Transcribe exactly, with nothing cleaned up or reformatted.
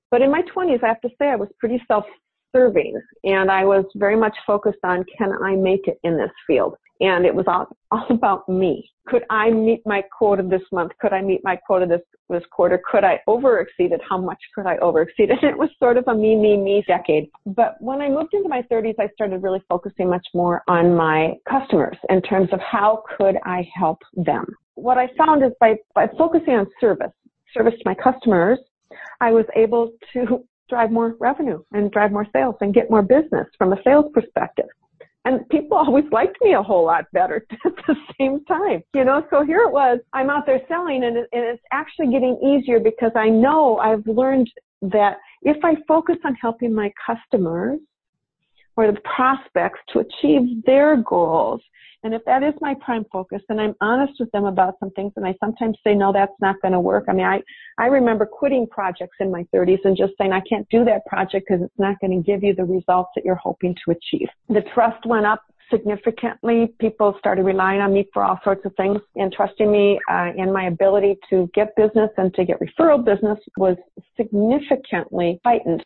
But in my twenties, I have to say I was pretty self-serving, and I was very much focused on, can I make it in this field? And it was all, all about me. Could I meet my quota this month? Could I meet my quota this, this quarter? Could I over-exceed it? How much could I over-exceed it? And it was sort of a me, me, me decade. But when I moved into my thirties, I started really focusing much more on my customers in terms of how could I help them. What I found is by, by focusing on service, service to my customers, I was able to drive more revenue and drive more sales and get more business from a sales perspective. And people always liked me a whole lot better at the same time. You know, so here it was, I'm out there selling, and, it, and it's actually getting easier because I know I've learned that if I focus on helping my customers or the prospects to achieve their goals, and if that is my prime focus, then I'm honest with them about some things, and I sometimes say, no, that's not going to work. I mean, I, I remember quitting projects in my thirties and just saying, I can't do that project because it's not going to give you the results that you're hoping to achieve. The trust went up significantly. People started relying on me for all sorts of things, and trusting me uh, in my ability to get business and to get referral business was significantly heightened